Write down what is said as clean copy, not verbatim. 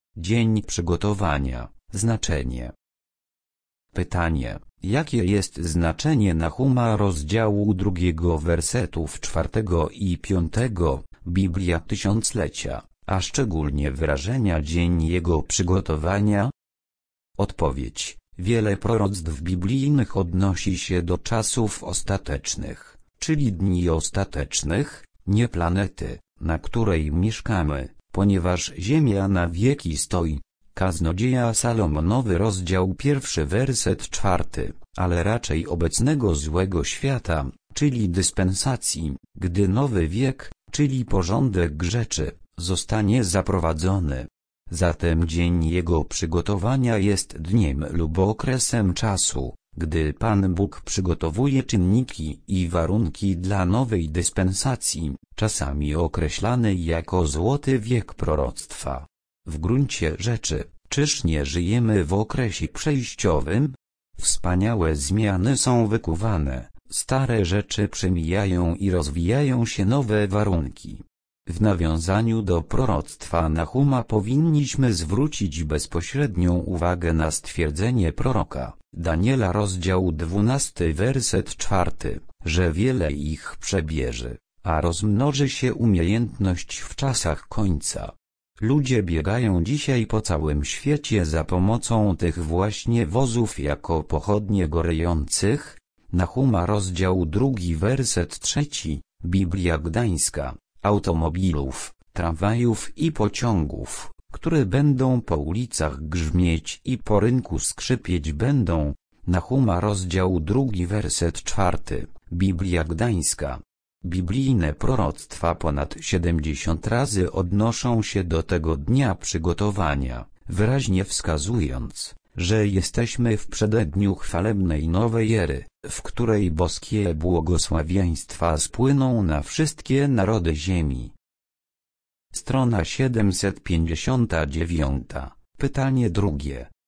Dzień przygotowania. Znaczenie. Pytanie: jakie jest znaczenie Nahuma rozdziału 2 wersetów 4 i 5, Biblia Tysiąclecia, a szczególnie wyrażenia dzień jego przygotowania? Odpowiedź: wiele proroctw biblijnych odnosi się do czasów ostatecznych, czyli dni ostatecznych, nie planety, na której mieszkamy, ponieważ Ziemia na wieki stoi. Kaznodzieja Salomonowy rozdział 1 werset 4, ale raczej obecnego złego świata, czyli dyspensacji, gdy nowy wiek, czyli porządek rzeczy, zostanie zaprowadzony. Zatem dzień jego przygotowania jest dniem lub okresem czasu, gdy Pan Bóg przygotowuje czynniki i warunki dla nowej dyspensacji, czasami określanej jako złoty wiek proroctwa. W gruncie rzeczy, czyż nie żyjemy w okresie przejściowym? Wspaniałe zmiany są wykuwane, stare rzeczy przemijają i rozwijają się nowe warunki. W nawiązaniu do proroctwa Nahuma powinniśmy zwrócić bezpośrednią uwagę na stwierdzenie proroka Daniela rozdział 12 werset 4, że wiele ich przebierze, a rozmnoży się umiejętność w czasach końca. Ludzie biegają dzisiaj po całym świecie za pomocą tych właśnie wozów jako pochodnie gorejących. Nahuma rozdział 2 werset 3, Biblia Gdańska, automobilów, tramwajów i pociągów, które będą po ulicach grzmieć i po rynku skrzypieć będą. Nahuma rozdział 2 werset 4, Biblia Gdańska. Biblijne proroctwa ponad 70 razy odnoszą się do tego dnia przygotowania, wyraźnie wskazując, że jesteśmy w przededniu chwalebnej nowej ery, w której boskie błogosławieństwa spłyną na wszystkie narody ziemi. Strona 759. Pytanie drugie.